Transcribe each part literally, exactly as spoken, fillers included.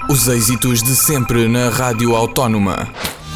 Os êxitos de sempre na Rádio Autónoma.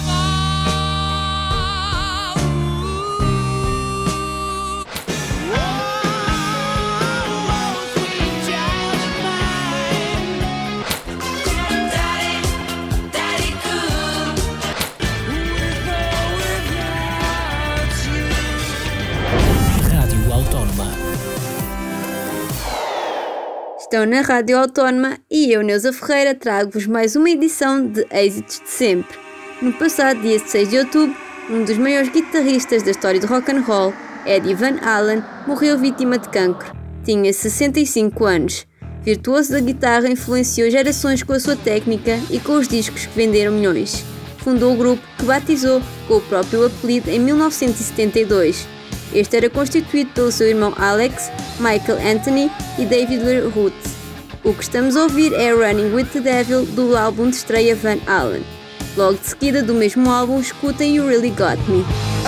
Estão na Rádio Autónoma e eu, Neuza Ferreira, trago-vos mais uma edição de Êxitos de Sempre. No passado dia seis de outubro, um dos maiores guitarristas da história do rock and roll, Eddie Van Halen, morreu vítima de cancro. Tinha sessenta e cinco anos. Virtuoso da guitarra, influenciou gerações com a sua técnica e com os discos que venderam milhões. Fundou o grupo que batizou com o próprio apelido em mil novecentos e setenta e dois. Este era constituído pelo seu irmão Alex, Michael Anthony e David Lee Roth. O que estamos a ouvir é Running with the Devil do álbum de estreia Van Halen. Logo de seguida do mesmo álbum, escutem You Really Got Me.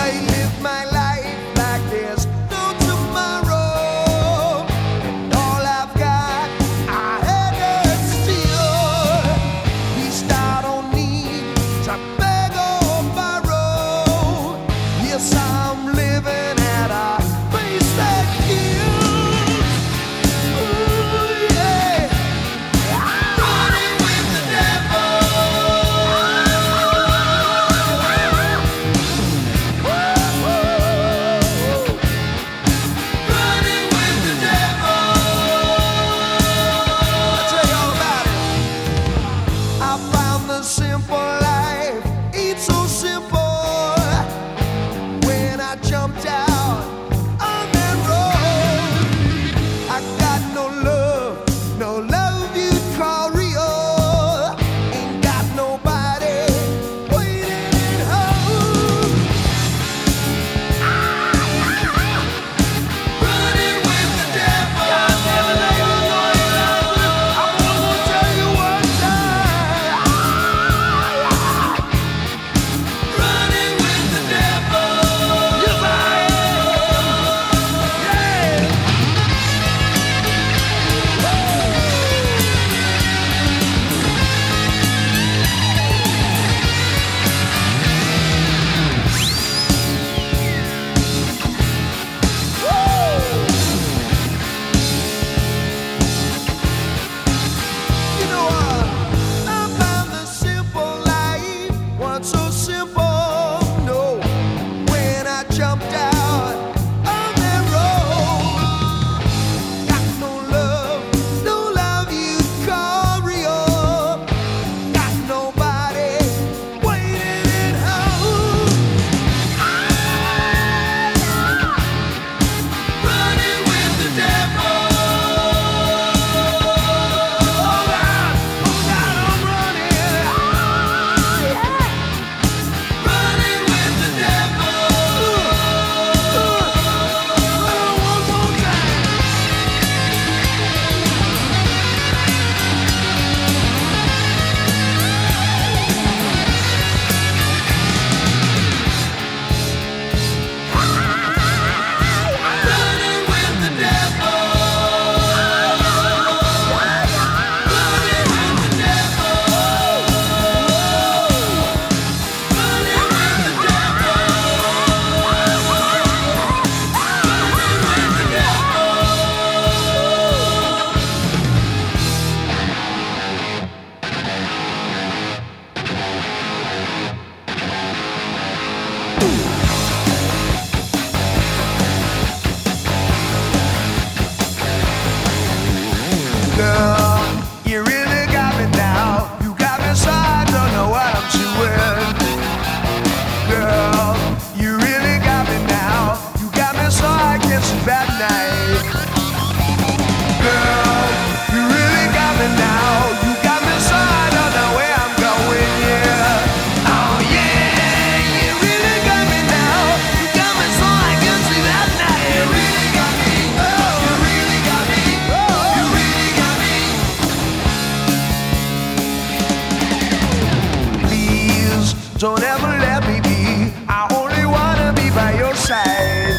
Don't ever let me be. I only wanna be by your side.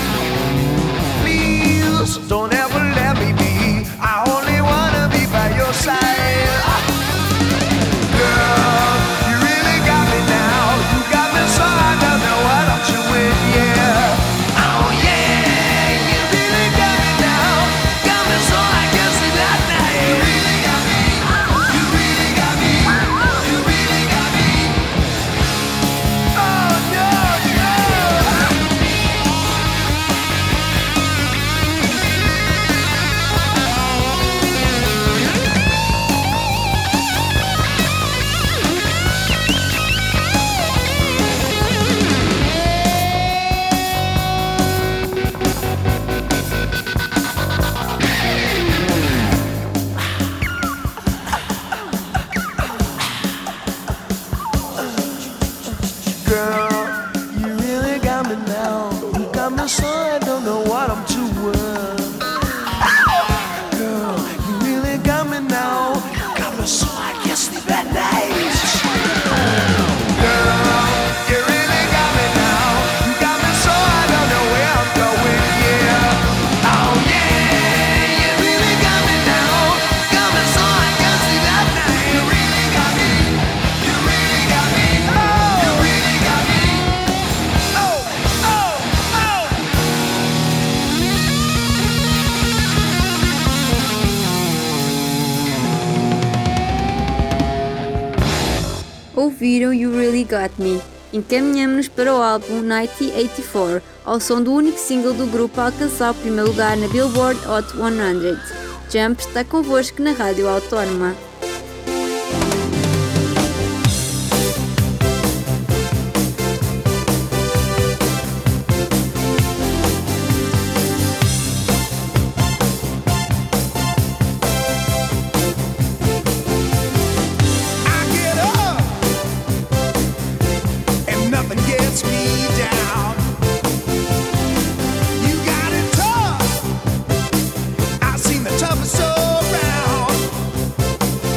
Please don't ever let me be. I only wanna be by your side. ouviram You Really Got Me. Encaminhamos-nos para o álbum mil novecentos e oitenta e quatro, ao som do único single do grupo a alcançar o primeiro lugar na Billboard Hot cem. Jump está convosco na Rádio Autónoma. Toughest around.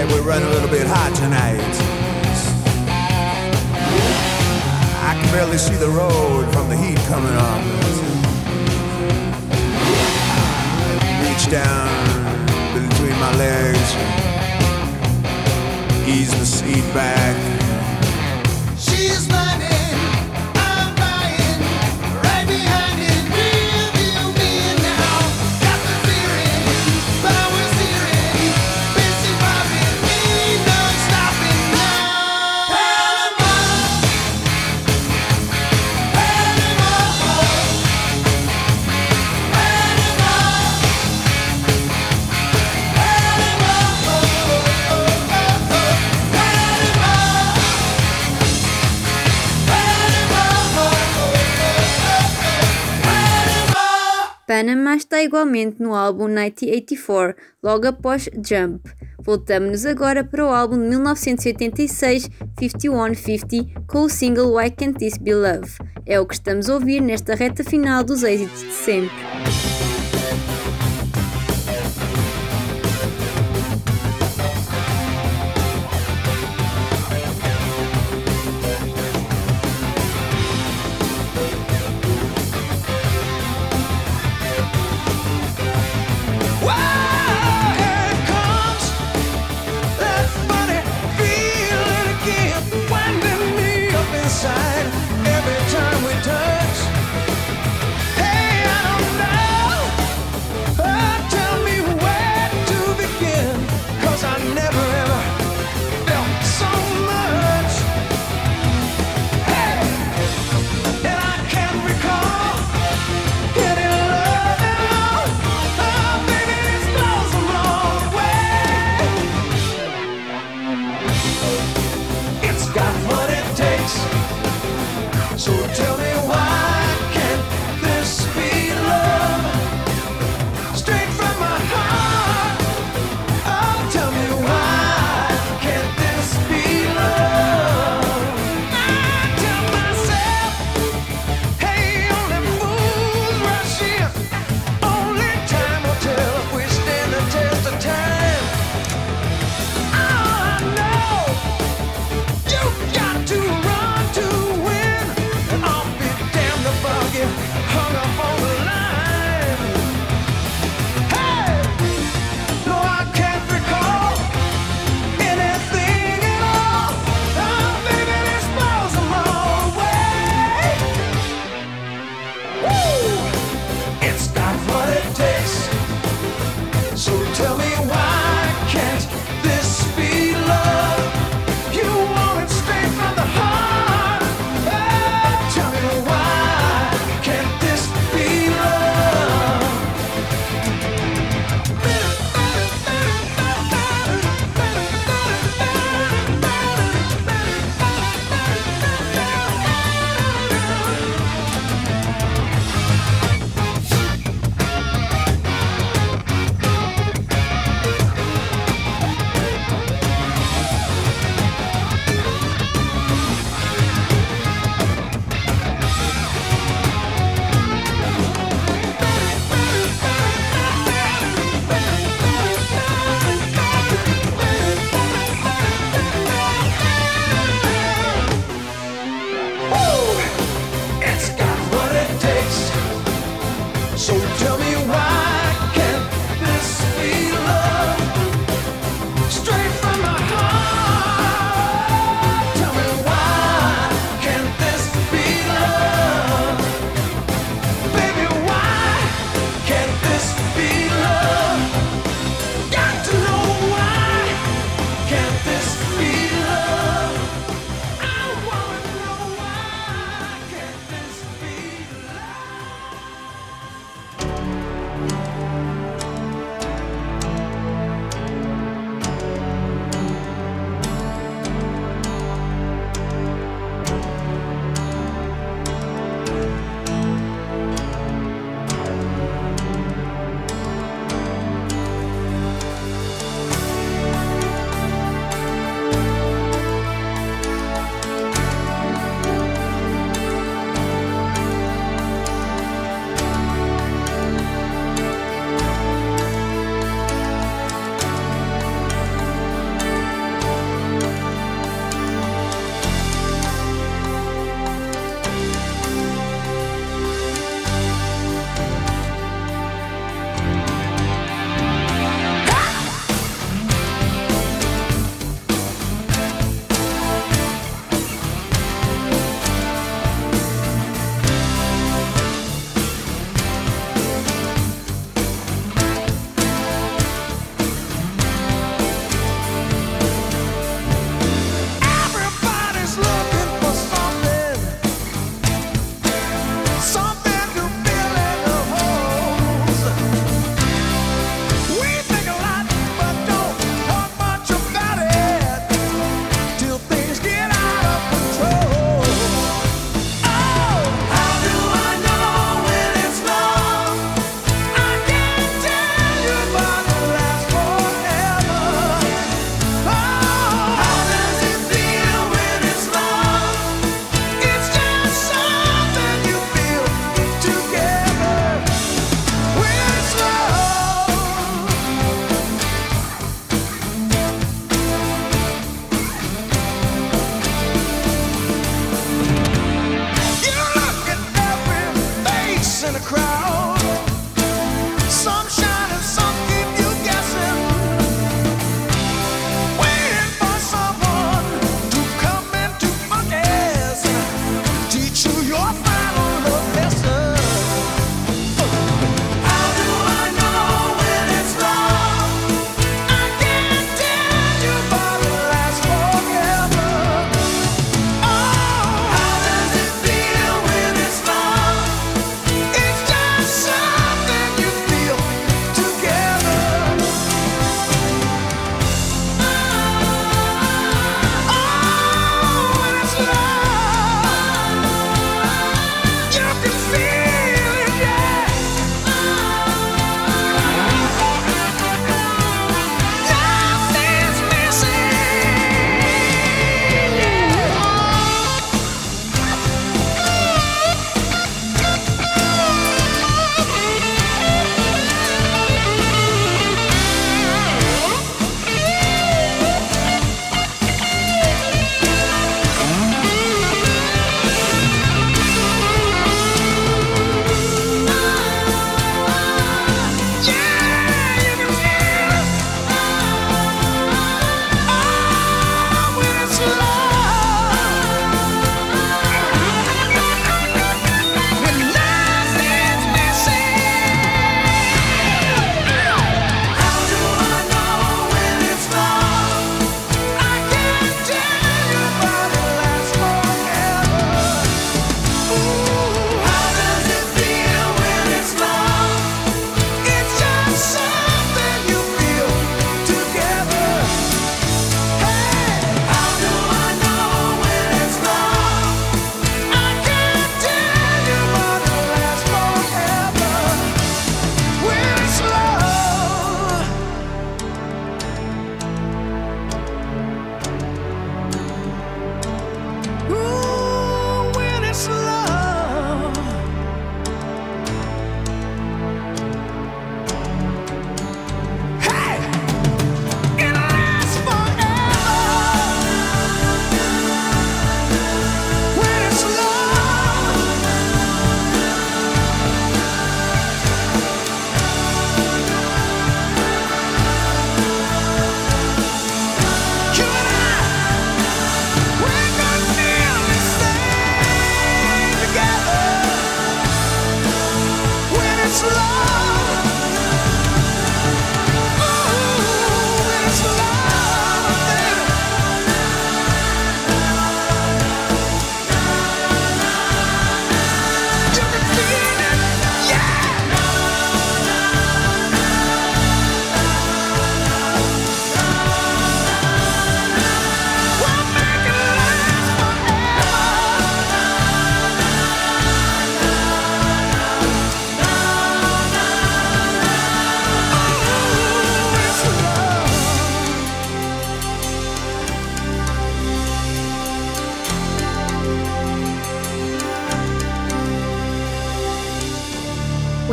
we're running a little bit hot tonight. I can barely see the road from the heat coming on. Reach down between my legs, ease the seat back. She's running, I'm buying, right behind it, real deal me now. Got the feeling, power steering, busy popping, ain't no stopping now. Panama, Panama, Panama está igualmente no álbum mil novecentos e oitenta e quatro, logo após Jump. Voltamos-nos agora para o álbum de mil novecentos e oitenta e seis, cinquenta e um cinquenta, com o single Why Can't This Be Love. É o que estamos a ouvir nesta reta final dos êxitos de sempre. Every time we touch, hey, I don't know.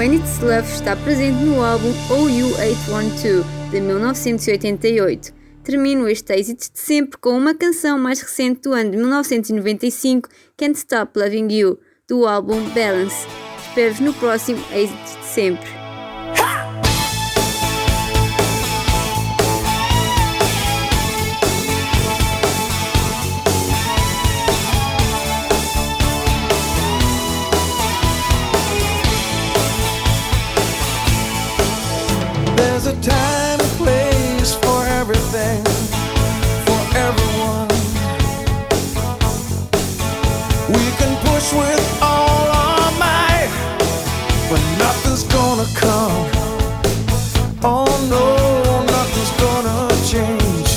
When It's Love está presente no álbum O U oito um dois, de mil novecentos e oitenta e oito. Termino este êxito de sempre com uma canção mais recente do ano de mil novecentos e noventa e cinco, Can't Stop Loving You, do álbum Balance. Espero-vos no próximo êxito de sempre. There's a time and place for everything, for everyone. We can push with all our might, but nothing's gonna come. Oh no, nothing's gonna change.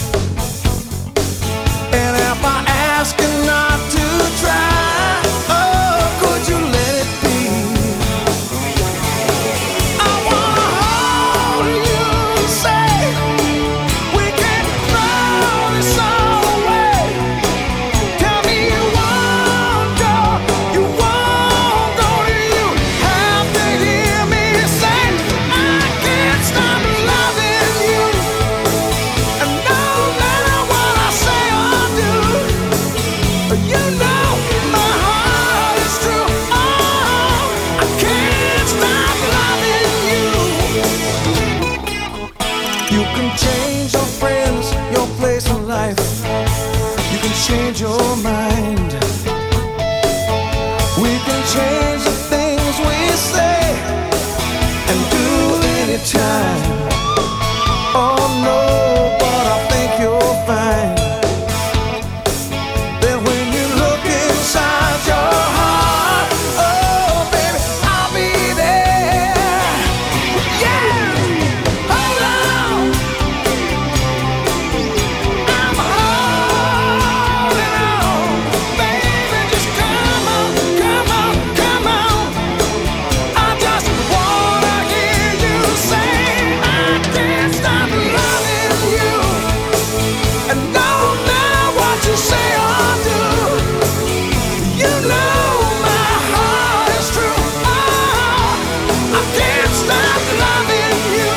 And if I ask you not to try, oh, could you let it be? I wanna hold you and say we can throw this all away. Tell me you won't go, you won't go. You have to hear me say I can't stop loving you. And no matter what I say or do, you know my heart is true. Oh, I can't stop loving you. You can change your friends, your place in life. You can change your mind. We can change the things we say and do anytime. Oh no, but I think you'll find that when you look inside your heart, oh baby, I'll be there. Yeah, hold on, I'm holding on, baby, just come on, come on, come on. I just wanna hear you say I can't stop loving you. And no matter what you say or do, you know my heart is true. Oh, I can't stop loving you.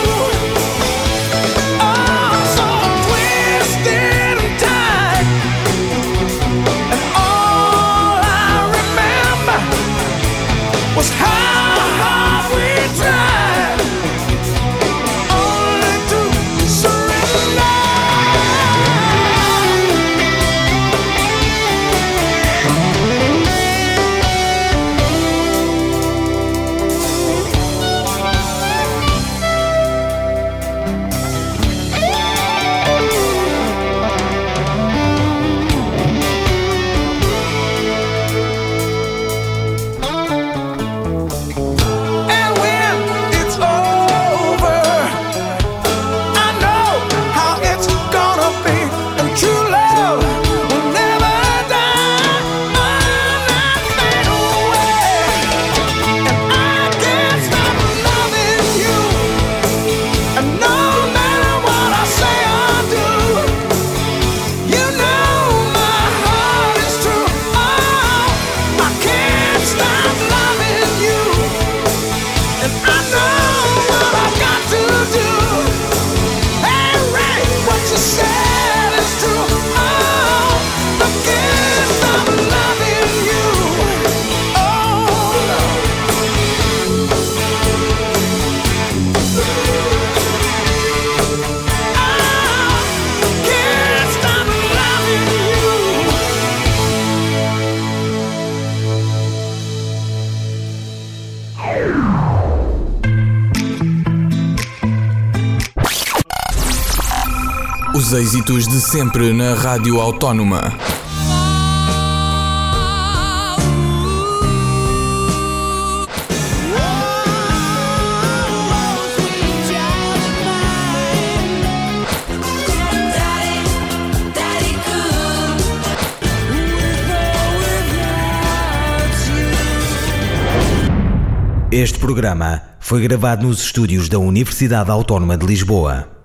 Oh, so twisted and tight, and all I remember was how hard we tried, only to surrender. And when it's over, I know how it's gonna be. And true love will never die. I'm not fade away. And I can't stop loving you. And no matter what I say or do, you know my heart is true. Oh, I can't stop loving you. And I know what I've got to do. Hey, Ray, what you said is true. Oh, I can't stop loving you. Oh, no. I can't stop loving you. Os êxitos de sempre na Rádio Autónoma. Este programa foi gravado nos estúdios da Universidade Autónoma de Lisboa.